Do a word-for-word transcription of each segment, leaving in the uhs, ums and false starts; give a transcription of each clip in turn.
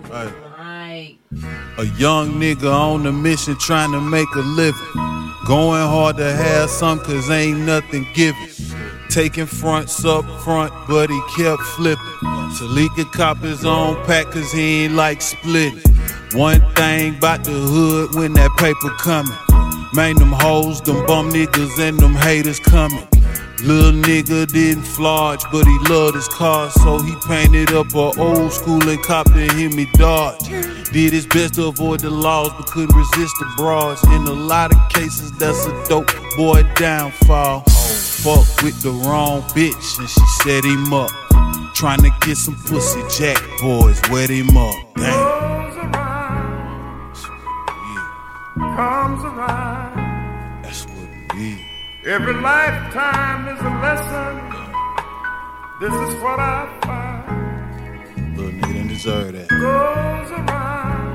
Right. Right. A young nigga on a mission trying to make a living. Going hard to have some cause ain't nothing given. Taking fronts up front, but he kept flipping. So he could cop his own pack cause he ain't like splitting. One thing about the hood when that paper coming. Man, them hoes, them bum niggas and them haters coming. Little nigga didn't flodge, but he loved his car, so he painted up a old school and copped a Hemi Dodge. Did his best to avoid the laws, but couldn't resist the bras. In a lot of cases, that's a dope boy downfall. Fuck with the wrong bitch, and she set him up. Trying to get some pussy, Jack boys wet him up. Damn. Goes around, Yeah. comes around. That's what it is. Every lifetime is a lesson. This is what I find. Little nigga didn't deserve that. Goes around,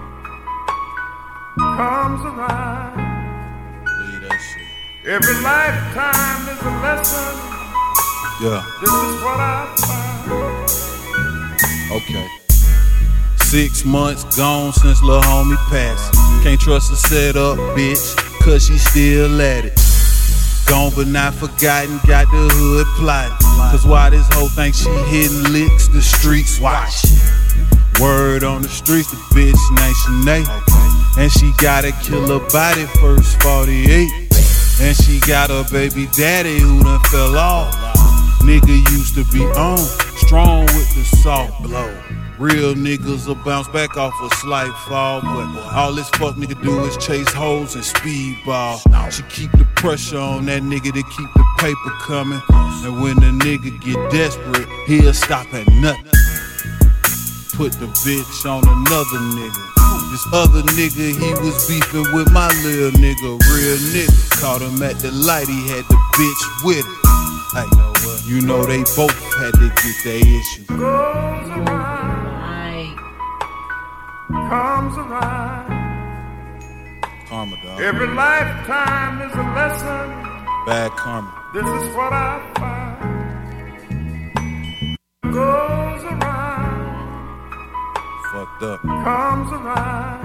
comes around. Believe that shit. Every lifetime is a lesson. Yeah. This is what I find. Okay. Six months gone since lil' homie passed. Can't trust her set up, bitch, cause she still at it. Gone but not forgotten, got the hood plotting. Cause why this hoe think she hitting licks, the streets watch. Word on the streets, the bitch named Shanae. And she gotta kill her body first, forty-eight. And she got a baby daddy who done fell off. Nigga used to be on, strong with the soft blow. Real niggas will bounce back off a slight fall, but all this fuck nigga do is chase hoes and speedball. She keep the pressure on that nigga to keep the paper coming. And when the nigga get desperate, he'll stop at nothing. Put the bitch on another nigga. This other nigga, he was beefing with my little nigga, real nigga. Caught him at the light, he had the bitch with it. Hey, you know they both had to get their issues. Goes around, comes around. Karma, dog. Every lifetime is a lesson. Bad karma. This is what I find. Goes around, Fucked up. comes around.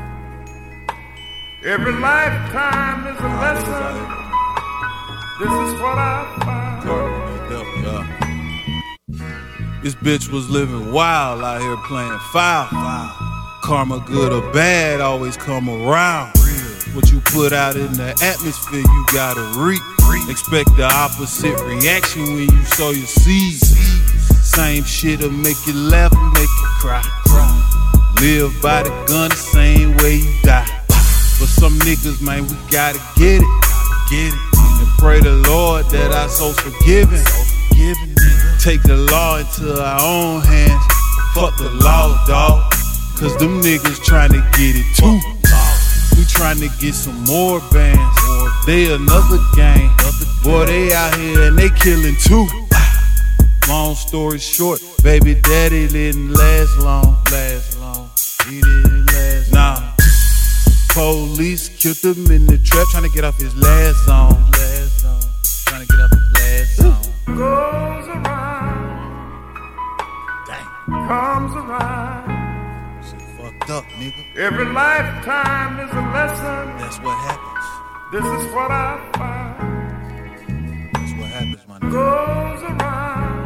Every lifetime is a lesson. This is what I find. Karma, fucked up, yeah. This bitch was living wild out here playing foul. Karma, good or bad, always come around. What you put out in the atmosphere, you gotta reap. Expect the opposite reaction when you sow your seeds. Same shit'll make you laugh and make you cry. Live by the gun the same way you die. But some niggas, man, we gotta get it. Get it. And pray the Lord that our soul's forgiven. Take the law into our own hands. Fuck the law, dawg. Cause them niggas tryna get it too. We tryna get some more bands. They another gang. Boy, they out here and they killing too. Long story short, baby daddy didn't last long. Last long. He didn't last long. Nah. Police killed him in the trap, tryna get off his last song. Last song. Tryna get off his last song. Goes around, Dang. comes around. Fucked up, nigga. Every lifetime is a lesson. That's what happens. This is what I find. That's what happens, my nigga. Goes around,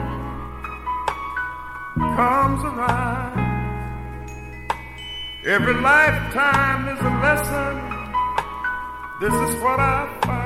comes around. Every lifetime is a lesson. This is what I find.